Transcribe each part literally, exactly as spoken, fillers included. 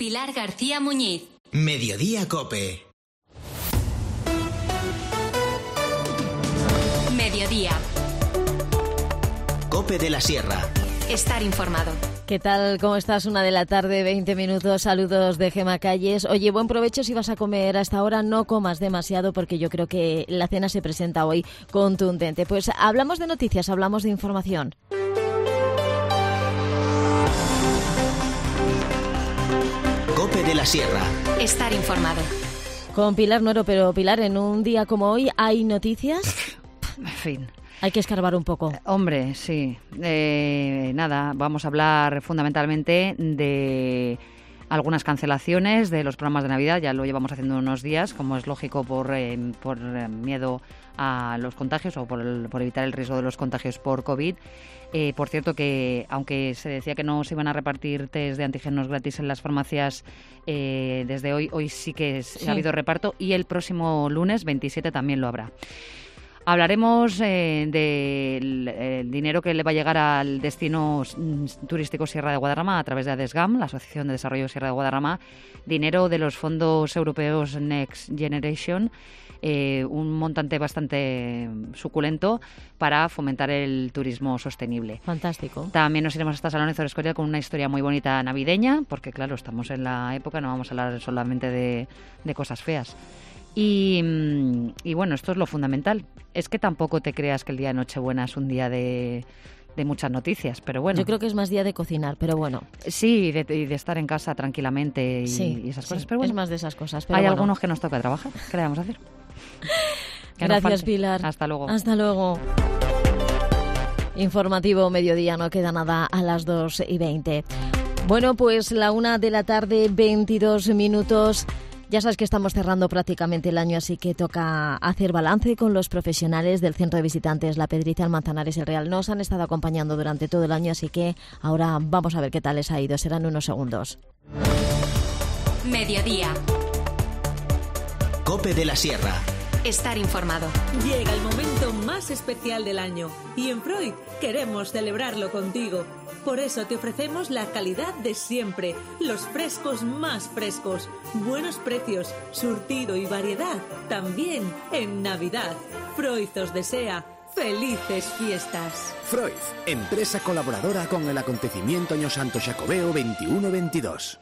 Pilar García Muñiz. Mediodía Cope. Mediodía. Cope de la Sierra. Estar informado. ¿Qué tal? ¿Cómo estás? Una de la tarde, veinte minutos. Saludos de Gema Calles. Oye, buen provecho si vas a comer a esta hora. No comas demasiado porque yo creo que la cena se presenta hoy contundente. Pues hablamos de noticias, hablamos de información. Cope de la Sierra. Estar informado. Con Pilar Noro, pero Pilar, en un día como hoy, ¿hay noticias? En fin. Hay que escarbar un poco. Hombre, sí. Eh, nada, vamos a hablar fundamentalmente de algunas cancelaciones de los programas de Navidad. Ya lo llevamos haciendo unos días, como es lógico, por, eh, por miedo a los contagios o por, el, por evitar el riesgo de los contagios por COVID. Eh, por cierto, que aunque se decía que no se iban a repartir test de antígenos gratis en las farmacias eh, desde hoy, hoy sí que sí. ha habido reparto y el próximo lunes veintisiete también lo habrá. Hablaremos eh, del eh, dinero que le va a llegar al destino turístico Sierra de Guadarrama a través de ADESGAM, la Asociación de Desarrollo Sierra de Guadarrama, dinero de los fondos europeos Next Generation, eh, un montante bastante suculento para fomentar el turismo sostenible. Fantástico. También nos iremos hasta San Lorenzo de Escoria con una historia muy bonita navideña, porque claro, estamos en la época, no vamos a hablar solamente de, de cosas feas. Y, y bueno, esto es lo fundamental. Es que tampoco te creas que el día de Nochebuena es un día de, de muchas noticias, pero bueno. Yo creo que es más día de cocinar, pero bueno. Sí, y de, y de estar en casa tranquilamente y, sí, y esas sí, cosas, pero bueno. Es más de esas cosas, pero hay bueno. algunos que nos toca trabajar. ¿Qué le vamos a hacer? Que Gracias, Pilar. Hasta luego. Hasta luego. Informativo Mediodía, no queda nada a las dos y veinte. Bueno, pues la una de la tarde, veintidós minutos. Ya sabes que estamos cerrando prácticamente el año, así que toca hacer balance con los profesionales del Centro de Visitantes La Pedriza, el Manzanares, el Real. Nos han estado acompañando durante todo el año, así que ahora vamos a ver qué tal les ha ido. Serán unos segundos. Mediodía. Cope de la Sierra. Estar informado. Llega el momento más especial del año y en Freud queremos celebrarlo contigo. Por eso te ofrecemos la calidad de siempre, los frescos más frescos, buenos precios, surtido y variedad, también en Navidad. Freud os desea felices fiestas. Freud, empresa colaboradora con el acontecimiento Año Santo Xacobeo veintiuno veintidós.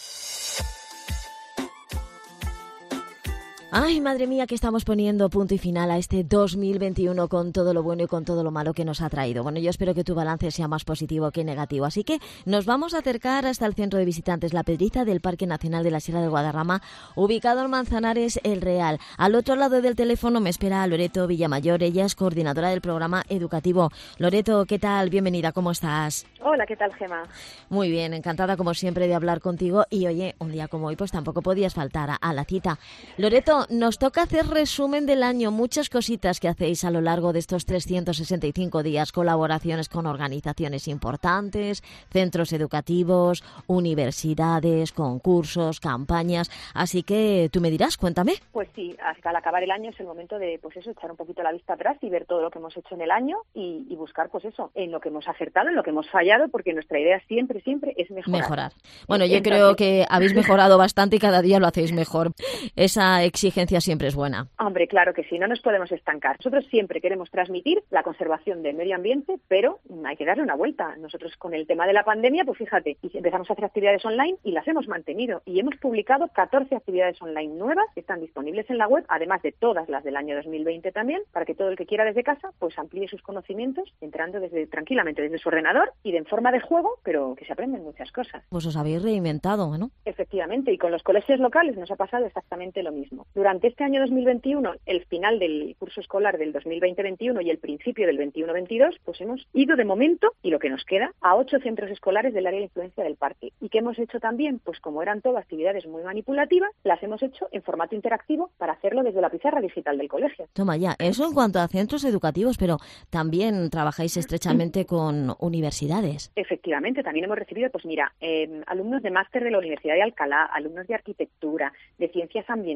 Ay, madre mía, que estamos poniendo punto y final a este dos mil veintiuno con todo lo bueno y con todo lo malo que nos ha traído. Bueno, yo espero que tu balance sea más positivo que negativo. Así que nos vamos a acercar hasta el Centro de Visitantes La Pedriza del Parque Nacional de la Sierra de Guadarrama, ubicado en Manzanares, El Real. Al otro lado del teléfono me espera Loreto Villamayor. Ella es coordinadora del programa educativo. Loreto, ¿qué tal? Bienvenida, ¿cómo estás? Hola, ¿qué tal, Gema? Muy bien, encantada como siempre de hablar contigo. Y oye, un día como hoy pues tampoco podías faltar a, a la cita. Loreto, nos toca hacer resumen del año, muchas cositas que hacéis a lo largo de estos trescientos sesenta y cinco días, colaboraciones con organizaciones importantes, centros educativos, universidades, concursos, campañas, así que tú me dirás, cuéntame. Pues sí, hasta al acabar el año es el momento de, pues eso, echar un poquito la vista atrás y ver todo lo que hemos hecho en el año y, y buscar, pues eso, en lo que hemos acertado, en lo que hemos fallado, porque nuestra idea siempre, siempre es mejorar. Mejorar. Bueno, yo Entonces, creo que habéis mejorado bastante y cada día lo hacéis mejor. Esa exigencia siempre es buena. Hombre, claro que sí, no nos podemos estancar. Nosotros siempre queremos transmitir la conservación del medio ambiente, pero hay que darle una vuelta. Nosotros con el tema de la pandemia, pues fíjate, empezamos a hacer actividades online y las hemos mantenido. Y hemos publicado catorce actividades online nuevas que están disponibles en la web, además de todas las del año dos mil veinte también, para que todo el que quiera desde casa pues amplíe sus conocimientos, entrando desde tranquilamente desde su ordenador y de en forma de juego, pero que se aprenden muchas cosas. Pues os habéis reinventado, ¿no? Efectivamente, y con los colegios locales nos ha pasado exactamente lo mismo. Durante este año dos mil veintiuno, el final del curso escolar del dos mil veinte veintiuno y el principio del veintiuno veintidós, pues hemos ido de momento, y lo que nos queda, a ocho centros escolares del área de influencia del parque. ¿Y qué hemos hecho también? Pues como eran todas actividades muy manipulativas, las hemos hecho en formato interactivo para hacerlo desde la pizarra digital del colegio. Toma ya, eso en cuanto a centros educativos, pero también trabajáis estrechamente con universidades. Efectivamente, también hemos recibido, pues mira, eh, alumnos de máster de la Universidad de Alcalá, alumnos de arquitectura, de ciencias ambientales,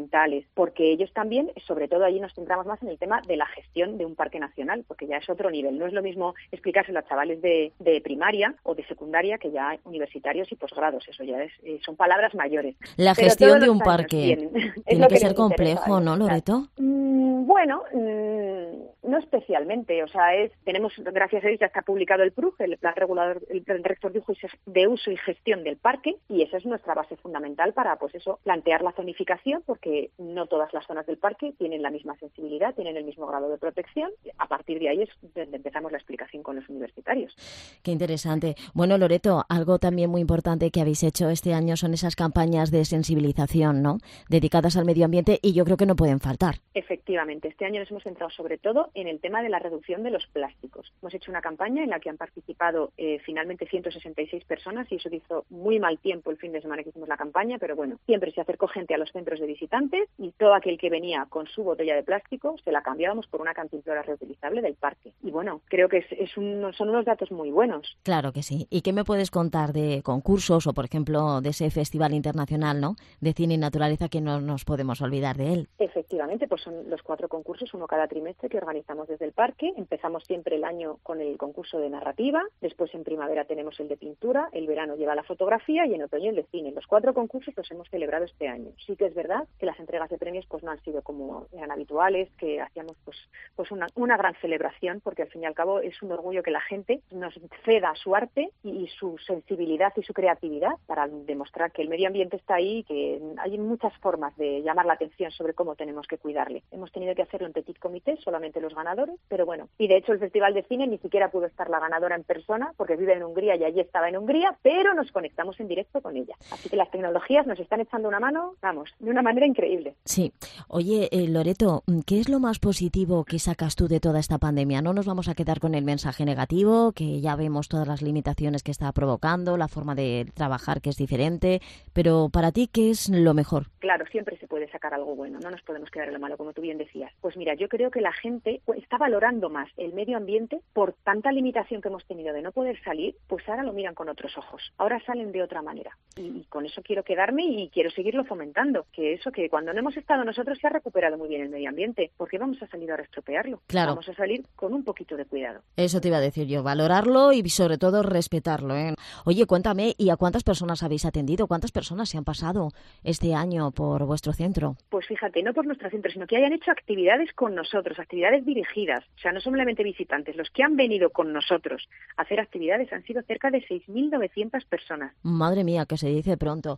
porque ellos también, sobre todo allí nos centramos más en el tema de la gestión de un parque nacional, porque ya es otro nivel. No es lo mismo explicárselo a chavales de, de primaria o de secundaria que ya universitarios y posgrados. Eso ya es, eh, son palabras mayores. La Pero gestión todos de los un años parque vienen. tiene que ser complejo, ¿no, Loreto? Mm, bueno, mm, no especialmente. O sea, es tenemos, gracias a Dios, ya está publicado el P R U G, el Plan Regulador, el Plan Rector de Uso, de Uso y Gestión del Parque, y esa es nuestra base fundamental para, pues eso, plantear la zonificación, porque no todas las zonas del parque tienen la misma sensibilidad, tienen el mismo grado de protección. A partir de ahí es donde empezamos la explicación con los universitarios. Qué interesante. Bueno, Loreto, algo también muy importante que habéis hecho este año son esas campañas de sensibilización, ¿no?, dedicadas al medio ambiente, y yo creo que no pueden faltar. Efectivamente, este año nos hemos centrado sobre todo en el tema de la reducción de los plásticos. Hemos hecho una campaña en la que han participado eh, finalmente ciento sesenta y seis personas, y eso hizo muy mal tiempo el fin de semana que hicimos la campaña, pero bueno, siempre se acercó gente a los centros de visitantes, y todo aquel que venía con su botella de plástico se la cambiábamos por una cantimplora reutilizable del parque. Y bueno, creo que es, es un, son unos datos muy buenos. Claro que sí. ¿Y qué me puedes contar de concursos o, por ejemplo, de ese Festival Internacional, ¿no?, de Cine y Naturaleza, que no nos podemos olvidar de él? Efectivamente, pues son los cuatro concursos, uno cada trimestre, que organizamos desde el parque. Empezamos siempre el año con el concurso de narrativa, después en primavera tenemos el de pintura, el verano lleva la fotografía y en otoño el de cine. Los cuatro concursos los hemos celebrado este año. Sí que es verdad que las entregas de premios pues no han sido como eran habituales, que hacíamos pues pues una, una gran celebración, porque al fin y al cabo es un orgullo que la gente nos ceda su arte y su sensibilidad y su creatividad para demostrar que el medio ambiente está ahí y que hay muchas formas de llamar la atención sobre cómo tenemos que cuidarle. Hemos tenido que hacerlo en petit comité, solamente los ganadores, pero bueno. Y de hecho el Festival de Cine ni siquiera pudo estar la ganadora en persona, porque vive en Hungría y allí estaba en Hungría, pero nos conectamos en directo con ella. Así que las tecnologías nos están echando una mano, vamos, de una manera increíble. Sí. Oye, eh, Loreto, ¿qué es lo más positivo que sacas tú de toda esta pandemia? No nos vamos a quedar con el mensaje negativo, que ya vemos todas las limitaciones que está provocando, la forma de trabajar que es diferente, pero para ti, ¿qué es lo mejor? Claro, siempre se puede sacar algo bueno, no nos podemos quedar en lo malo, como tú bien decías. Pues mira, yo creo que la gente está valorando más el medio ambiente por tanta limitación que hemos tenido de no poder salir, pues ahora lo miran con otros ojos, ahora salen de otra manera. Y, y con eso quiero quedarme y quiero seguirlo fomentando, que eso, que cuando no hemos estado nosotros se ha recuperado muy bien el medio ambiente, ¿por qué vamos a salir ahora a estropearlo? Claro. Vamos a salir con un poquito de cuidado. Eso te iba a decir yo, valorarlo y sobre todo respetarlo, ¿eh? Oye, cuéntame, ¿y a cuántas personas habéis atendido? ¿Cuántas personas se han pasado este año por vuestro centro? Pues fíjate, no por nuestro centro, sino que hayan hecho actividades con nosotros, actividades dirigidas. O sea, no solamente visitantes, los que han venido con nosotros a hacer actividades han sido cerca de seis mil novecientas personas. Madre mía, que se dice pronto.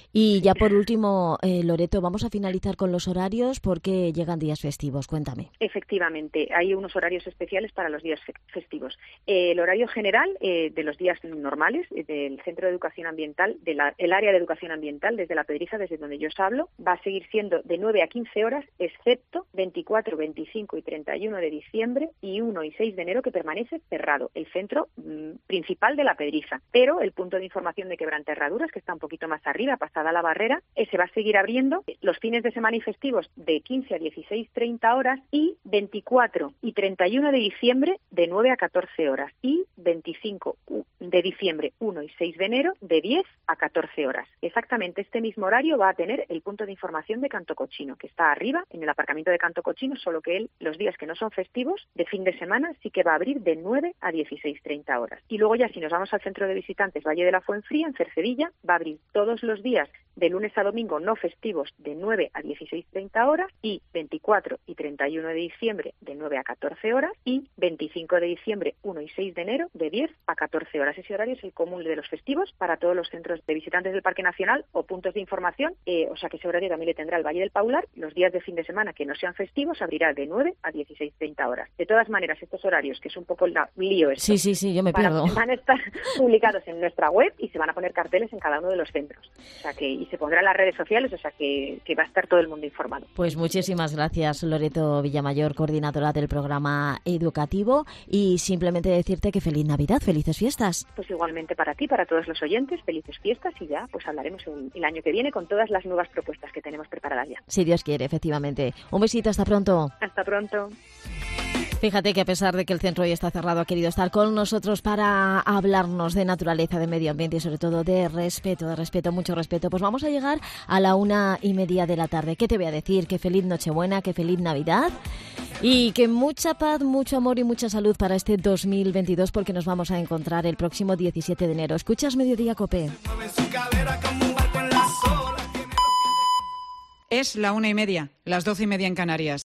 Y ya por último, eh, Loreto, vamos a finalizar con los horarios porque llegan días festivos. Cuéntame. Efectivamente, hay unos horarios especiales para los días festivos. Eh, el horario general eh, de los días normales eh, del Centro de Educación Ambiental, del área de Educación Ambiental, desde La Pedriza, desde donde yo os hablo, va a seguir siendo de nueve a quince horas, excepto veinticuatro, veinticinco y treinta y uno de diciembre y uno y seis de enero, que permanece cerrado, el centro mmm, principal de La Pedriza. Pero el punto de información de Quebranterraduras, que está un poquito más arriba, pasada la barrera, ese va a seguir abriendo los fines de semana y festivos de quince a dieciséis treinta horas y veinticuatro y treinta y uno de diciembre de nueve a catorce horas y veinticinco de diciembre, uno y seis de enero de diez a catorce horas. Exactamente este mismo horario va a tener el punto de información de Canto Cochino, que está arriba en el aparcamiento de Canto Cochino, solo que él los días que no son festivos, de fin de semana, sí que va a abrir de nueve a dieciséis treinta horas. Y luego ya si nos vamos al centro de visitantes Valle de la Fuenfría, en Cercedilla, va a abrir todos los días de lunes a domingo no festivos de nueve a dieciséis treinta horas y veinticuatro y treinta y uno de diciembre de nueve a catorce horas y veinticinco de diciembre, uno y seis de enero de diez a catorce horas. Ese horario es el común de los festivos para todos los centros de visitantes del Parque Nacional o puntos de información, eh, o sea que ese horario también le tendrá el Valle del Paular. Los días de fin de semana que no sean festivos abrirá de nueve a dieciséis treinta horas. De todas maneras, estos horarios, que es un poco el lío esto, sí, sí, sí, yo me van pierdo. A, van a estar publicados en nuestra web y se van a poner carteles en cada uno de los centros. O sea que, y se pondrá en las redes sociales, o sea que, que va a estar todo el mundo informado. Pues muchísimas gracias, Loreto Villamayor, coordinadora del programa educativo, y simplemente decirte que feliz Navidad, felices fiestas. Pues igualmente para ti, para todos los oyentes, felices fiestas, y ya pues hablaremos el, el año que viene con todas las nuevas propuestas que tenemos preparadas ya. Si Dios quiere, efectivamente. Un besito, hasta pronto. Hasta pronto. Fíjate que a pesar de que el centro hoy está cerrado, ha querido estar con nosotros para hablarnos de naturaleza, de medio ambiente y sobre todo de respeto, de respeto, mucho respeto. Pues vamos a llegar a la una y media de la tarde. ¿Qué te voy a decir? Que feliz Nochebuena, que feliz Navidad y que mucha paz, mucho amor y mucha salud para este dos mil veintidós, porque nos vamos a encontrar el próximo diecisiete de enero. ¿Escuchas Mediodía Cope? Es la una y media, las doce y media en Canarias.